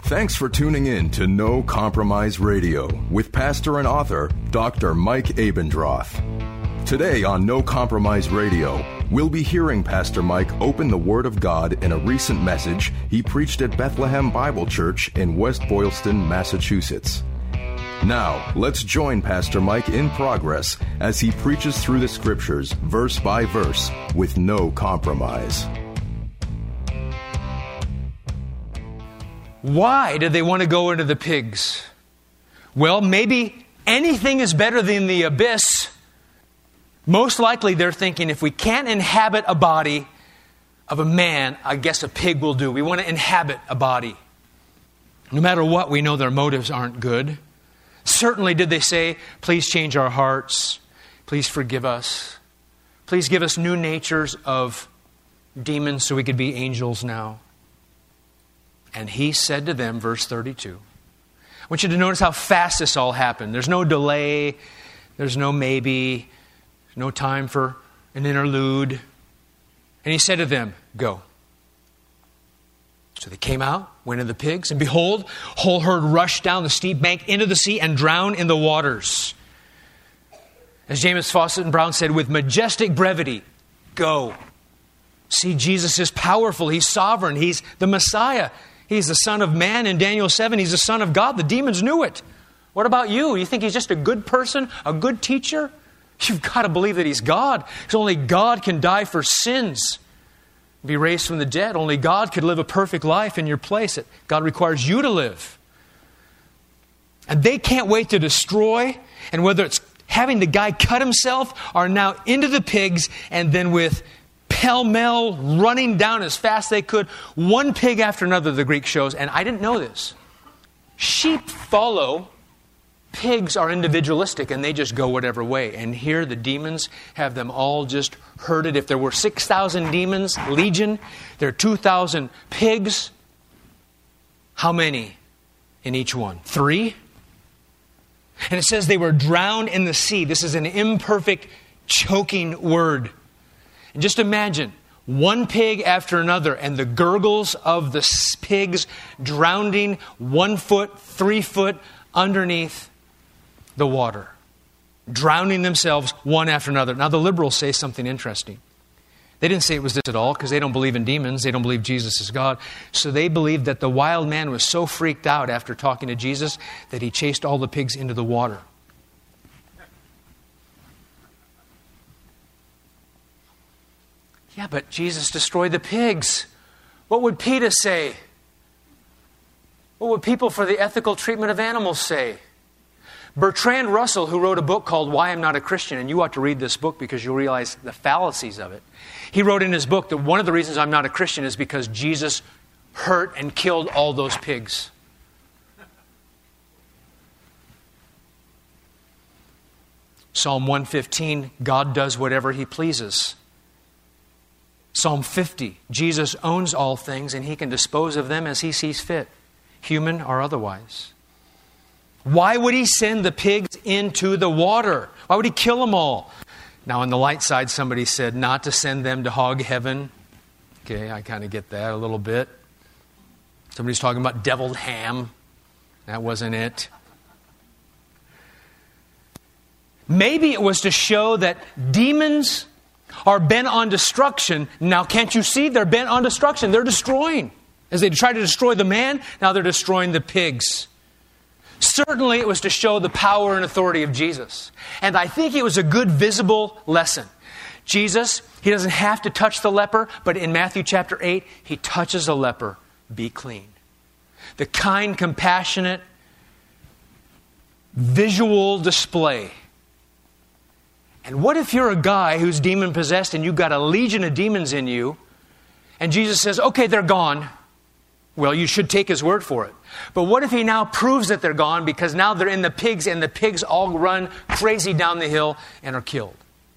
Thanks for tuning in to No Compromise Radio with pastor and author Dr. Mike Abendroth. Today on No Compromise Radio, we'll be hearing Pastor Mike open the Word of God in a recent message he preached at Bethlehem Bible Church in West Boylston, Massachusetts. Now, let's join Pastor Mike in progress as he preaches through the Scriptures, verse by verse, with no compromise. Why did they want to go into the pigs? Well, maybe anything is better than the abyss. Most likely they're thinking, if we can't inhabit a body of a man, I guess a pig will do. We want to inhabit a body. No matter what, we know their motives aren't good. Certainly did they say, please change our hearts. Please forgive us. Please give us new natures of demons so we could be angels now. And he said to them, verse 32. I want you to notice how fast this all happened. There's no delay. There's no maybe. There's no time for an interlude. And he said to them, go. So they came out, went into the pigs, and behold, whole herd rushed down the steep bank into the sea and drowned in the waters. As James Fawcett and Brown said, with majestic brevity, go. See, Jesus is powerful. He's sovereign. He's the Messiah. He's the Son of Man in Daniel 7. He's the Son of God. The demons knew it. What about you? You think he's just a good person, a good teacher? You've got to believe that he's God. Because only God can die for sins, be raised from the dead. Only God could live a perfect life in your place. God requires you to live. And they can't wait to destroy. And whether it's having the guy cut himself or now into the pigs and then with pell-mell running down as fast as they could, one pig after another, the Greek shows. And I didn't know this. Sheep follow. Pigs are individualistic and they just go whatever way. And here the demons have them all just herded. If there were 6,000 demons, legion, there are 2,000 pigs. How many in each one? 3? And it says they were drowned in the sea. This is an imperfect, choking word. And just imagine one pig after another and the gurgles of the pigs drowning 1 foot, 3 foot underneath the water, drowning themselves one after another. Now the liberals say something interesting. They didn't say it was this at all because they don't believe in demons. They don't believe Jesus is God. So they believe that the wild man was so freaked out after talking to Jesus that he chased all the pigs into the water. Yeah, but Jesus destroyed the pigs. What would PETA say? What would people for the ethical treatment of animals say? Bertrand Russell, who wrote a book called Why I'm Not a Christian, and you ought to read this book because you'll realize the fallacies of it. He wrote in his book that one of the reasons I'm not a Christian is because Jesus hurt and killed all those pigs. Psalm 115, God does whatever he pleases. Psalm 50, Jesus owns all things and he can dispose of them as he sees fit, human or otherwise. Why would he send the pigs into the water? Why would he kill them all? Now, on the light side, somebody said not to send them to hog heaven. Okay, I kind of get that a little bit. Somebody's talking about deviled ham. That wasn't it. Maybe it was to show that demons are bent on destruction. Now, can't you see? They're bent on destruction. They're destroying. As they try to destroy the man, now they're destroying the pigs. Certainly, it was to show the power and authority of Jesus. And I think it was a good visible lesson. Jesus, he doesn't have to touch the leper, but in Matthew chapter 8, he touches a leper. Be clean. The kind, compassionate, visual display. And what if you're a guy who's demon-possessed and you've got a legion of demons in you, and Jesus says, okay, they're gone. Well, you should take his word for it. But what if he now proves that they're gone because now they're in the pigs and the pigs all run crazy down the hill and are killed?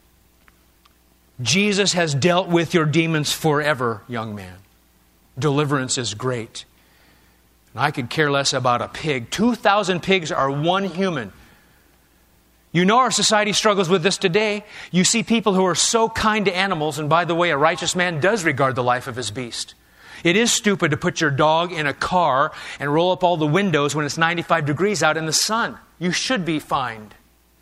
Jesus has dealt with your demons forever, young man. Deliverance is great. And I could care less about a pig. 2,000 pigs are one human. You know our society struggles with this today. You see people who are so kind to animals, and by the way, a righteous man does regard the life of his beast. It is stupid to put your dog in a car and roll up all the windows when it's 95 degrees out in the sun. You should be fined.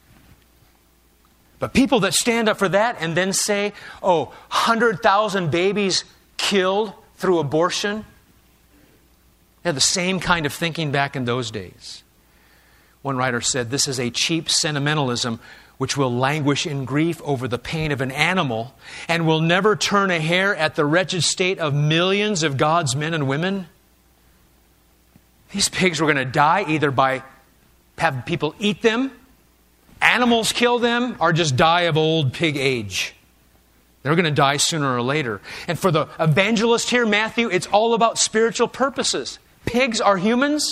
But people that stand up for that and then say, 100,000 babies killed through abortion, they had the same kind of thinking back in those days. One writer said, this is a cheap sentimentalism which will languish in grief over the pain of an animal and will never turn a hair at the wretched state of millions of God's men and women. These pigs were going to die either by having people eat them, animals kill them, or just die of old pig age. They're going to die sooner or later. And for the evangelist here, Matthew, it's all about spiritual purposes. Pigs are humans.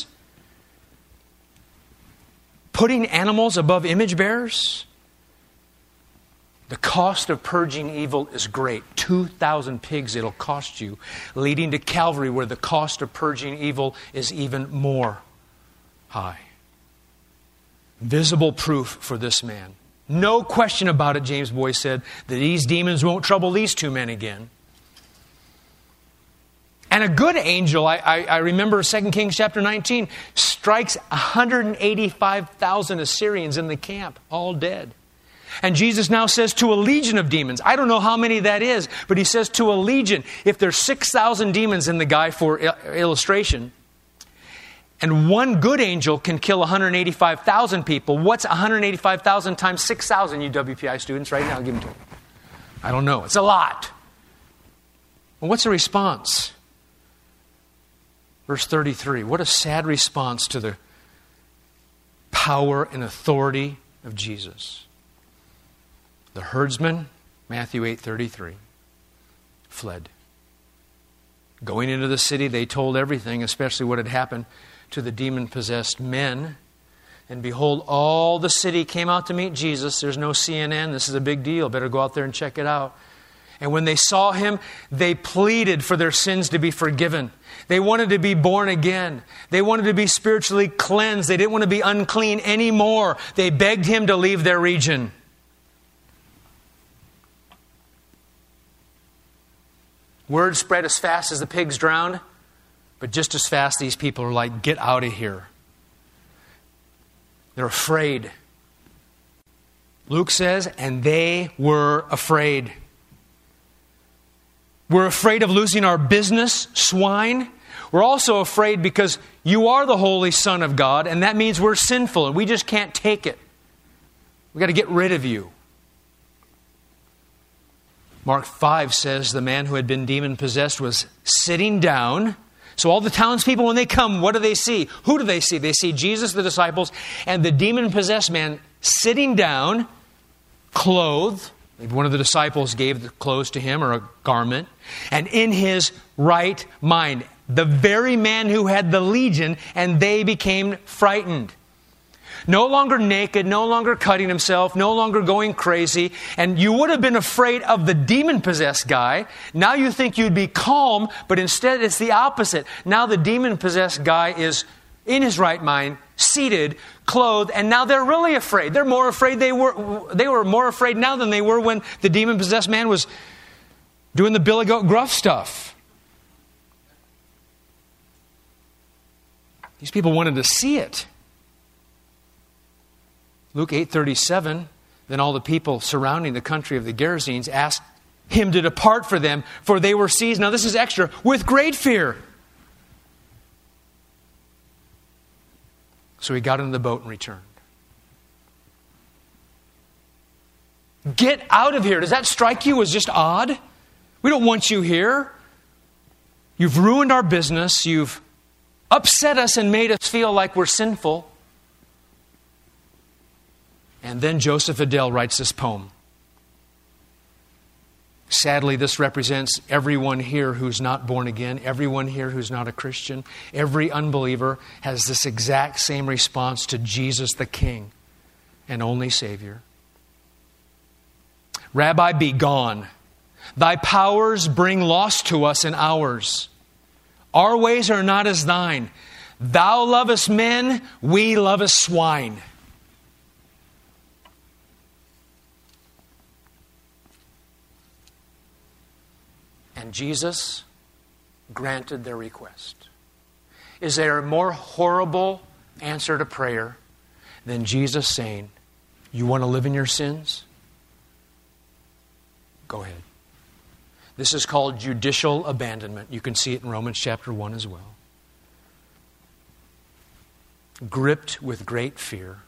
Putting animals above image bearers. The cost of purging evil is great. 2,000 pigs it'll cost you, leading to Calvary where the cost of purging evil is even more high. Visible proof for this man. No question about it, James Boyce said, that these demons won't trouble these two men again. And a good angel, I remember 2 Kings chapter 19, strikes 185,000 Assyrians in the camp, all dead. And Jesus now says to a legion of demons, I don't know how many that is, but he says to a legion, if there's 6,000 demons in the guy for illustration, and one good angel can kill 185,000 people, what's 185,000 times 6,000, you WPI students, right now? Give them to them. I don't know. It's a lot. Well, what's the response? Verse 33, what a sad response to the power and authority of Jesus. The herdsmen, Matthew 8:33, fled. Going into the city, they told everything, especially what had happened to the demon-possessed men. And behold, all the city came out to meet Jesus. There's no CNN. This is a big deal. Better go out there and check it out. And when they saw him, they pleaded for their sins to be forgiven. They wanted to be born again. They wanted to be spiritually cleansed. They didn't want to be unclean anymore. They begged him to leave their region. Word spread as fast as the pigs drowned, but just as fast these people are like, get out of here. They're afraid. Luke says, and they were afraid. We're afraid of losing our business, swine. We're also afraid because you are the Holy Son of God, and that means we're sinful, and we just can't take it. We've got to get rid of you. Mark 5 says the man who had been demon-possessed was sitting down. So all the townspeople, when they come, what do they see? Who do they see? They see Jesus, the disciples, and the demon-possessed man sitting down, clothed. Maybe one of the disciples gave the clothes to him or a garment. And in his right mind, the very man who had the legion, and they became frightened. No longer naked, no longer cutting himself, no longer going crazy. And you would have been afraid of the demon-possessed guy. Now you think you'd be calm, but instead it's the opposite. Now the demon-possessed guy is in his right mind, seated, clothed, and now they're really afraid. They're more afraid they were more afraid now than they were when the demon-possessed man was doing the Billy Goat Gruff stuff. These people wanted to see it. Luke 8:37, then all the people surrounding the country of the Gerasenes asked him to depart for them, for they were seized, now this is extra, with great fear. So he got into the boat and returned. Get out of here. Does that strike you as just odd? We don't want you here. You've ruined our business. You've upset us and made us feel like we're sinful. And then Joseph Adele writes this poem. Sadly, this represents everyone here who's not born again, everyone here who's not a Christian. Every unbeliever has this exact same response to Jesus the King and only Savior. Rabbi, be gone. Thy powers bring loss to us in ours. Our ways are not as thine. Thou lovest men, we lovest swine. And Jesus, granted their request. Is there a more horrible answer to prayer than Jesus saying, you want to live in your sins? Go ahead. This is called judicial abandonment. You can see it in Romans chapter 1 as well. Gripped with great fear.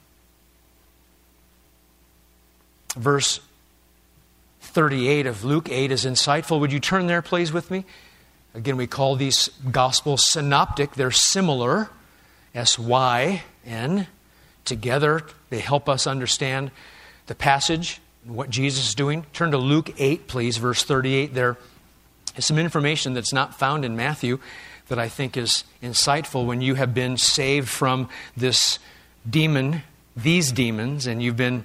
Verse 38 of Luke 8 is insightful. Would you turn there, please, with me? Again, we call these Gospels synoptic. They're similar. S-Y-N. Together, they help us understand the passage and what Jesus is doing. Turn to Luke 8, please, verse 38. There is some information that's not found in Matthew that I think is insightful when you have been saved from this demon, these demons, and you've been,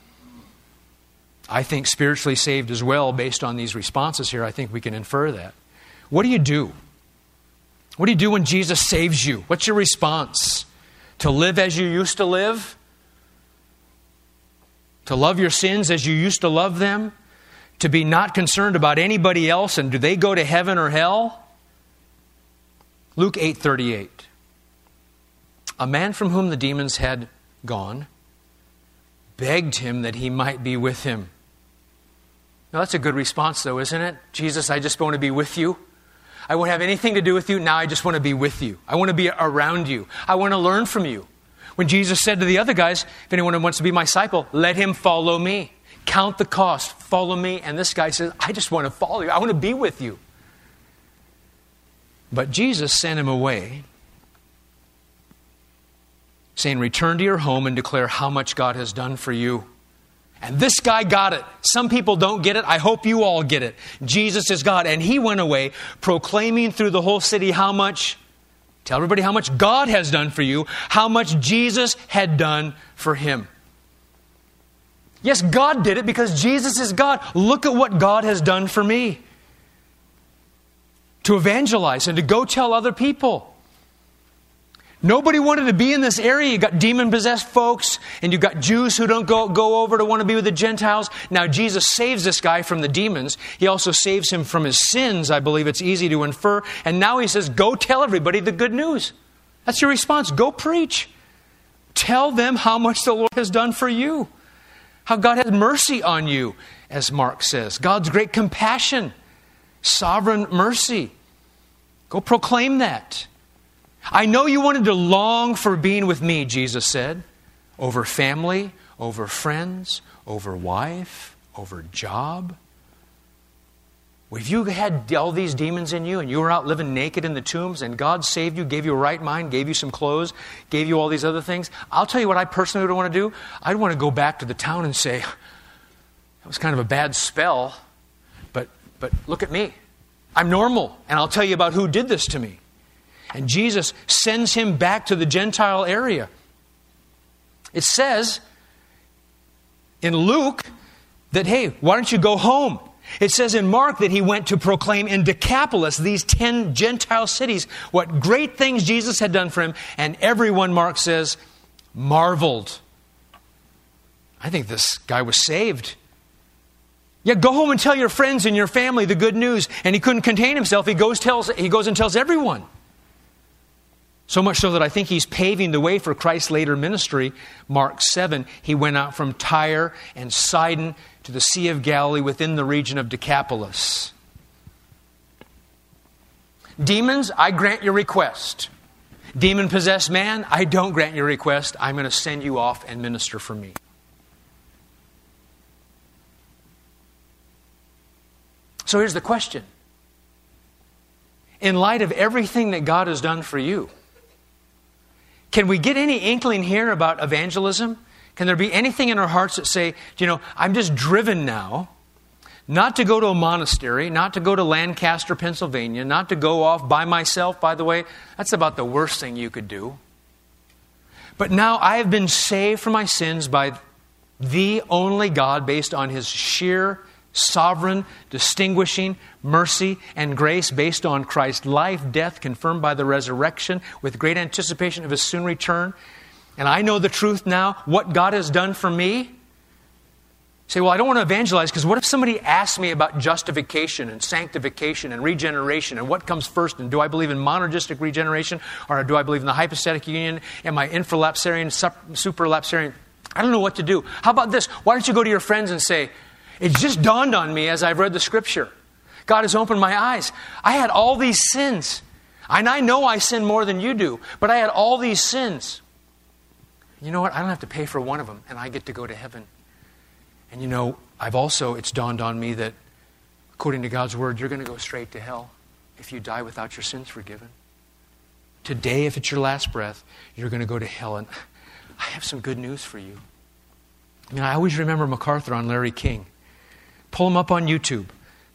I think, spiritually saved as well based on these responses here. I think we can infer that. What do you do? What do you do when Jesus saves you? What's your response? To live as you used to live? To love your sins as you used to love them? To be not concerned about anybody else and do they go to heaven or hell? Luke 8:38. A man from whom the demons had gone begged him that he might be with him. Now that's a good response though, isn't it? Jesus, I just want to be with you. I won't have anything to do with you. Now I just want to be with you. I want to be around you. I want to learn from you. When Jesus said to the other guys, if anyone wants to be my disciple, let him follow me. Count the cost. Follow me. And this guy says, I just want to follow you. I want to be with you. But Jesus sent him away, saying, return to your home and declare how much God has done for you. And this guy got it. Some people don't get it. I hope you all get it. Jesus is God. And he went away proclaiming through the whole city how much, tell everybody how much God has done for you, how much Jesus had done for him. Yes, God did it because Jesus is God. Look at what God has done for me. To evangelize and to go tell other people. Nobody wanted to be in this area. You got demon-possessed folks, and you got Jews who don't go over to want to be with the Gentiles. Now Jesus saves this guy from the demons. He also saves him from his sins, I believe it's easy to infer. And now he says, go tell everybody the good news. That's your response. Go preach. Tell them how much the Lord has done for you. How God has mercy on you, as Mark says. God's great compassion, sovereign mercy. Go proclaim that. I know you wanted to long for being with me, Jesus said, over family, over friends, over wife, over job. Well, if you had all these demons in you and you were out living naked in the tombs and God saved you, gave you a right mind, gave you some clothes, gave you all these other things, I'll tell you what I personally would want to do. I'd want to go back to the town and say, that was kind of a bad spell, but look at me. I'm normal, and I'll tell you about who did this to me. And Jesus sends him back to the Gentile area. It says in Luke that, hey, why don't you go home? It says in Mark that he went to proclaim in Decapolis, these 10 Gentile cities, what great things Jesus had done for him. And everyone, Mark says, marveled. I think this guy was saved. Yeah, go home and tell your friends and your family the good news. And he couldn't contain himself. He goes and tells everyone. So much so that I think he's paving the way for Christ's later ministry. Mark 7, he went out from Tyre and Sidon to the Sea of Galilee within the region of Decapolis. Demons, I grant your request. Demon-possessed man, I don't grant your request. I'm going to send you off and minister for me. So here's the question. In light of everything that God has done for you, can we get any inkling here about evangelism? Can there be anything in our hearts that say, I'm just driven now, not to go to a monastery, not to go to Lancaster, Pennsylvania, not to go off by myself, by the way. That's about the worst thing you could do. But now I have been saved from my sins by the only God based on his sheer sovereign, distinguishing mercy and grace based on Christ's life, death, confirmed by the resurrection with great anticipation of his soon return. And I know the truth now, what God has done for me. Say, well, I don't want to evangelize because what if somebody asks me about justification and sanctification and regeneration and what comes first? And do I believe in monergistic regeneration or do I believe in the hypostatic union? Am I infralapsarian, superlapsarian? I don't know what to do. How about this? Why don't you go to your friends and say, it just dawned on me as I've read the Scripture. God has opened my eyes. I had all these sins. And I know I sin more than you do, but I had all these sins. You know what? I don't have to pay for one of them, and I get to go to heaven. And you know, it's dawned on me that according to God's Word, you're going to go straight to hell if you die without your sins forgiven. Today, if it's your last breath, you're going to go to hell. And I have some good news for you. I mean, I always remember MacArthur on Larry King. Pull him up on YouTube.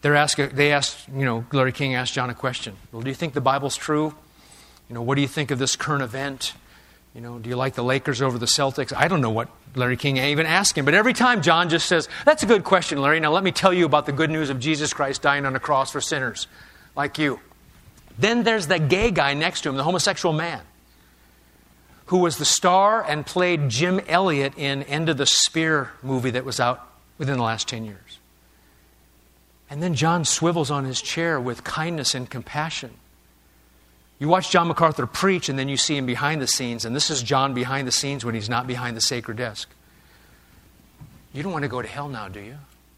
Larry King asked John a question. Well, do you think the Bible's true? What do you think of this current event? Do you like the Lakers over the Celtics? I don't know what Larry King even asked him. But every time John just says, that's a good question, Larry. Now let me tell you about the good news of Jesus Christ dying on the cross for sinners like you. Then there's that gay guy next to him, the homosexual man, who was the star and played Jim Elliot in End of the Spear movie that was out within the last 10 years. And then John swivels on his chair with kindness and compassion. You watch John MacArthur preach, and then you see him behind the scenes, and this is John behind the scenes when he's not behind the sacred desk. You don't want to go to hell now, do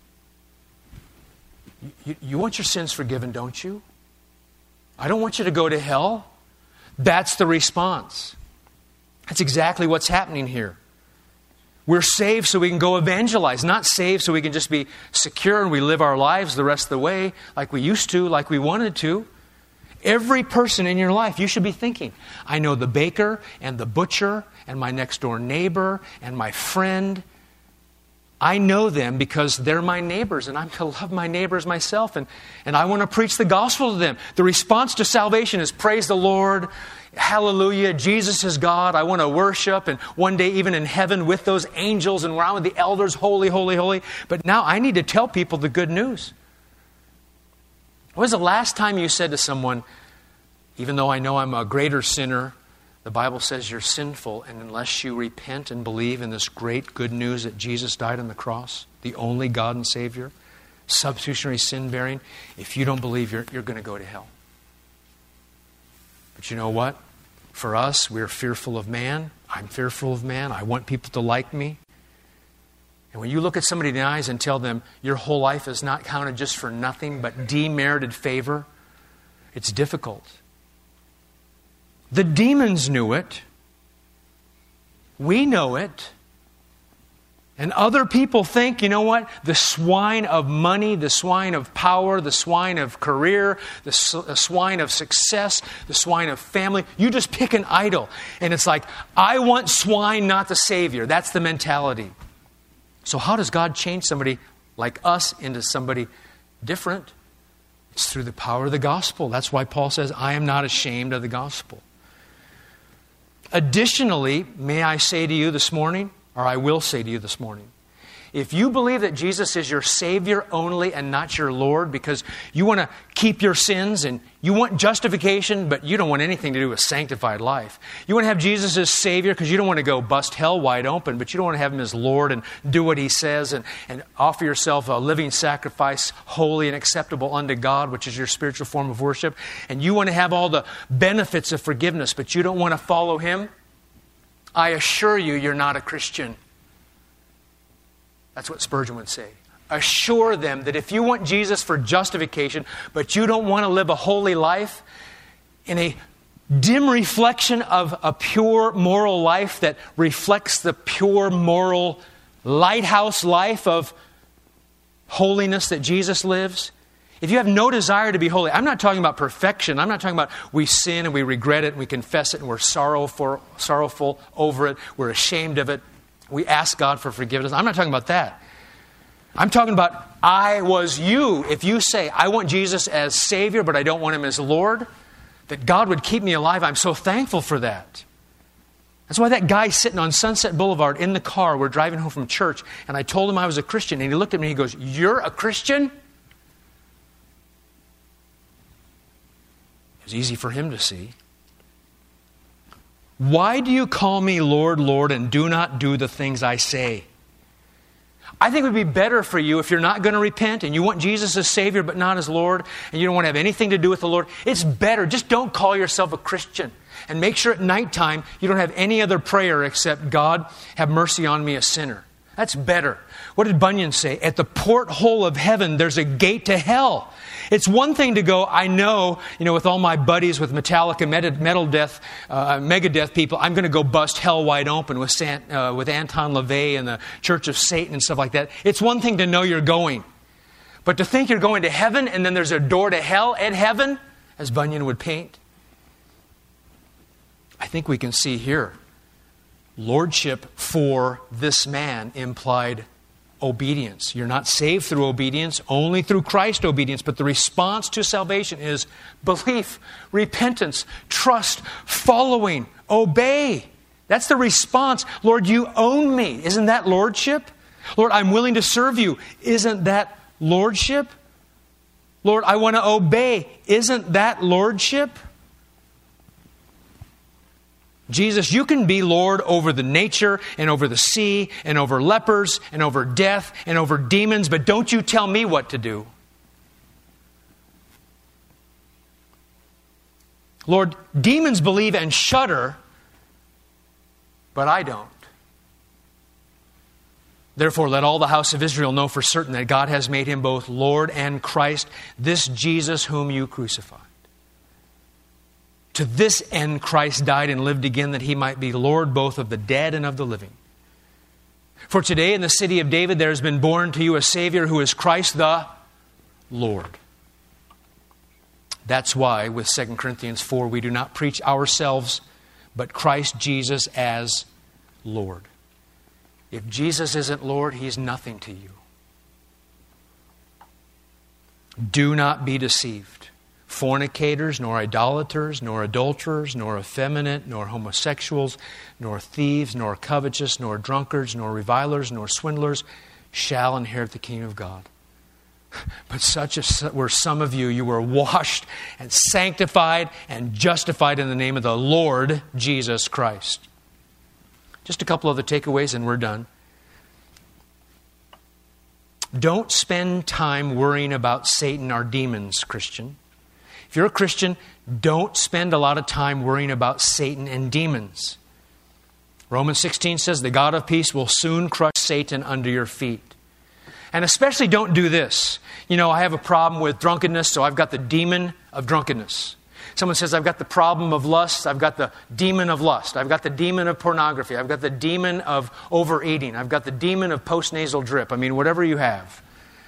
you? You want your sins forgiven, don't you? I don't want you to go to hell. That's the response. That's exactly what's happening here. We're saved so we can go evangelize, not saved so we can just be secure and we live our lives the rest of the way like we used to, like we wanted to. Every person in your life, you should be thinking, I know the baker and the butcher and my next door neighbor and my friend. I know them because they're my neighbors and I'm to love my neighbors myself and I want to preach the gospel to them. The response to salvation is praise the Lord, hallelujah, Jesus is God. I want to worship and one day even in heaven with those angels and around with the elders, holy, holy, holy. But now I need to tell people the good news. When was the last time you said to someone, even though I know I'm a greater sinner, the Bible says you're sinful, and unless you repent and believe in this great good news that Jesus died on the cross, the only God and Savior, substitutionary sin bearing, if you don't believe, you're going to go to hell. But you know what? For us, we're fearful of man. I'm fearful of man. I want people to like me. And when you look at somebody in the eyes and tell them your whole life is not counted just for nothing but demerited favor, it's difficult. The demons knew it. We know it. And other people think, you know what? The swine of money, the swine of power, the swine of career, the swine of success, the swine of family. You just pick an idol. And it's like, I want swine, not the Savior. That's the mentality. So how does God change somebody like us into somebody different? It's through the power of the gospel. That's why Paul says, I am not ashamed of the gospel. Additionally, may I say to you this morning, or I will say to you this morning, if you believe that Jesus is your Savior only and not your Lord because you want to keep your sins and you want justification, but you don't want anything to do with sanctified life. You want to have Jesus as Savior because you don't want to go bust hell wide open, but you don't want to have Him as Lord and do what He says and offer yourself a living sacrifice, holy and acceptable unto God, which is your spiritual form of worship. And you want to have all the benefits of forgiveness, but you don't want to follow Him. I assure you, you're not a Christian. That's what Spurgeon would say. Assure them that if you want Jesus for justification, but you don't want to live a holy life in a dim reflection of a pure moral life that reflects the pure moral lighthouse life of holiness that Jesus lives, if you have no desire to be holy, I'm not talking about perfection. I'm not talking about we sin and we regret it and we confess it and we're sorrowful over it. We're ashamed of it. We ask God for forgiveness. I'm not talking about that. I'm talking about I was you. If you say, I want Jesus as Savior, but I don't want Him as Lord, that God would keep me alive, I'm so thankful for that. That's why that guy sitting on Sunset Boulevard in the car, we're driving home from church, and I told him I was a Christian, and he looked at me and he goes, "You're a Christian?" It was easy for him to see. "Why do you call me Lord, Lord, and do not do the things I say? I think it would be better for you if you're not going to repent and you want Jesus as Savior but not as Lord, and you don't want to have anything to do with the Lord. It's better. Just don't call yourself a Christian. And make sure at nighttime you don't have any other prayer except, God, have mercy on me, a sinner. That's better. What did Bunyan say? At the porthole of heaven, there's a gate to hell. It's one thing to go, I know, with all my buddies with Metallica, Megadeth people, I'm going to go bust hell wide open with Anton LaVey and the Church of Satan and stuff like that. It's one thing to know you're going. But to think you're going to heaven and then there's a door to hell at heaven, as Bunyan would paint, I think we can see here, lordship for this man implied obedience. You're not saved through obedience, only through Christ's obedience. But the response to salvation is belief, repentance, trust, following, obey. That's the response. Lord, you own me. Isn't that lordship? Lord, I'm willing to serve you. Isn't that lordship? Lord, I want to obey. Isn't that lordship? Jesus, you can be Lord over the nature and over the sea and over lepers and over death and over demons, but don't you tell me what to do. Lord, demons believe and shudder, but I don't. Therefore, let all the house of Israel know for certain that God has made him both Lord and Christ, this Jesus whom you crucified. To this end Christ died and lived again, that he might be Lord both of the dead and of the living. For today in the city of David there has been born to you a Savior who is Christ the Lord. That's why with 2 Corinthians 4 we do not preach ourselves, but Christ Jesus as Lord. If Jesus isn't Lord, he's nothing to you. Do not be deceived. Fornicators, nor idolaters, nor adulterers, nor effeminate, nor homosexuals, nor thieves, nor covetous, nor drunkards, nor revilers, nor swindlers shall inherit the kingdom of God. But such were some of you. You were washed and sanctified and justified in the name of the Lord Jesus Christ. Just a couple other takeaways and we're done. Don't spend time worrying about Satan or demons, Christian. If you're a Christian, don't spend a lot of time worrying about Satan and demons. Romans 16 says, the God of peace will soon crush Satan under your feet. And especially don't do this. I have a problem with drunkenness, so I've got the demon of drunkenness. Someone says, I've got the problem of lust. I've got the demon of lust. I've got the demon of pornography. I've got the demon of overeating. I've got the demon of postnasal drip. Whatever you have.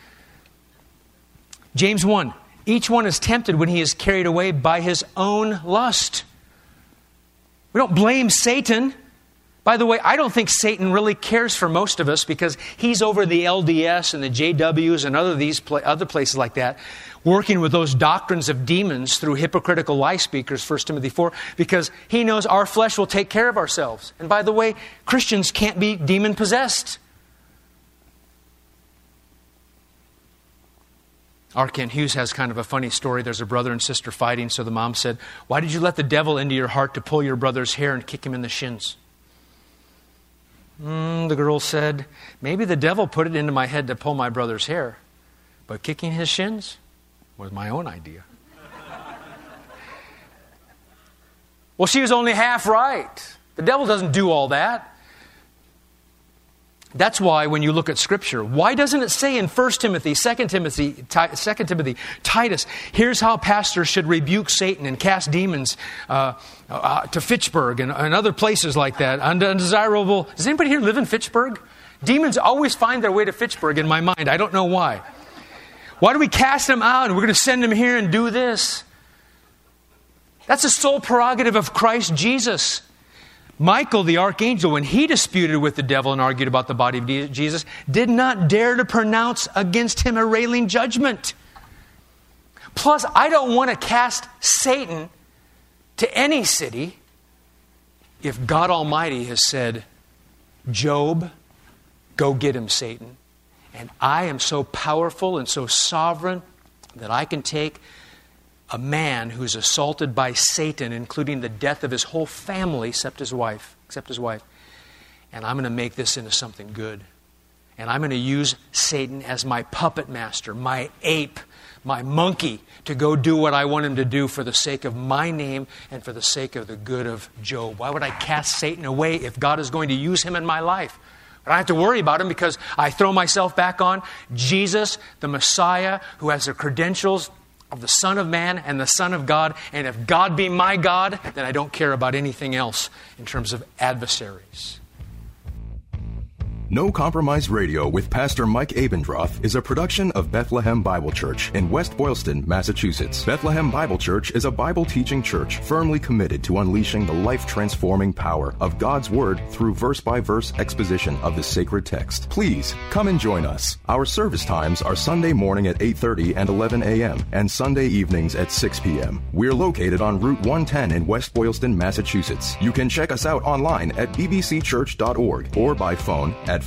James 1. Each one is tempted when he is carried away by his own lust. We don't blame Satan. By the way, I don't think Satan really cares for most of us because he's over the LDS and the JWs and other places like that, working with those doctrines of demons through hypocritical lie speakers, 1 Timothy 4, because he knows our flesh will take care of ourselves. And by the way, Christians can't be demon-possessed. R. Kent Hughes has kind of a funny story. There's a brother and sister fighting, so the mom said, why did you let the devil into your heart to pull your brother's hair and kick him in the shins? The girl said, maybe the devil put it into my head to pull my brother's hair, but kicking his shins was my own idea. Well, she was only half right. The devil doesn't do all that. That's why when you look at Scripture, why doesn't it say in 1 Timothy, 2 Timothy, Titus, here's how pastors should rebuke Satan and cast demons to Fitchburg and other places like that, undesirable. Does anybody here live in Fitchburg? Demons always find their way to Fitchburg in my mind. I don't know why. Why do we cast them out and we're going to send them here and do this? That's the sole prerogative of Christ Jesus. Michael, the archangel, when he disputed with the devil and argued about the body of Jesus, did not dare to pronounce against him a railing judgment. Plus, I don't want to cast Satan to any city if God Almighty has said, Job, go get him, Satan. And I am so powerful and so sovereign that I can take a man who's assaulted by Satan, including the death of his whole family except his wife. And I'm going to make this into something good. And I'm going to use Satan as my puppet master, my ape, my monkey, to go do what I want him to do for the sake of my name and for the sake of the good of Job. Why would I cast Satan away if God is going to use him in my life? But I don't have to worry about him because I throw myself back on Jesus, the Messiah, who has the credentials of the Son of Man and the Son of God. And if God be my God, then I don't care about anything else in terms of adversaries. No Compromise Radio with Pastor Mike Abendroth is a production of Bethlehem Bible Church in West Boylston, Massachusetts. Bethlehem Bible Church is a Bible-teaching church firmly committed to unleashing the life-transforming power of God's Word through verse-by-verse exposition of the sacred text. Please, come and join us. Our service times are Sunday morning at 8:30 and 11 a.m. and Sunday evenings at 6 p.m. We're located on Route 110 in West Boylston, Massachusetts. You can check us out online at bbcchurch.org or by phone at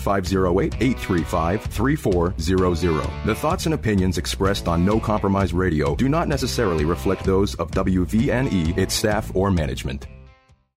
508-835-3400. The thoughts and opinions expressed on No Compromise Radio do not necessarily reflect those of WVNE, its staff, or management.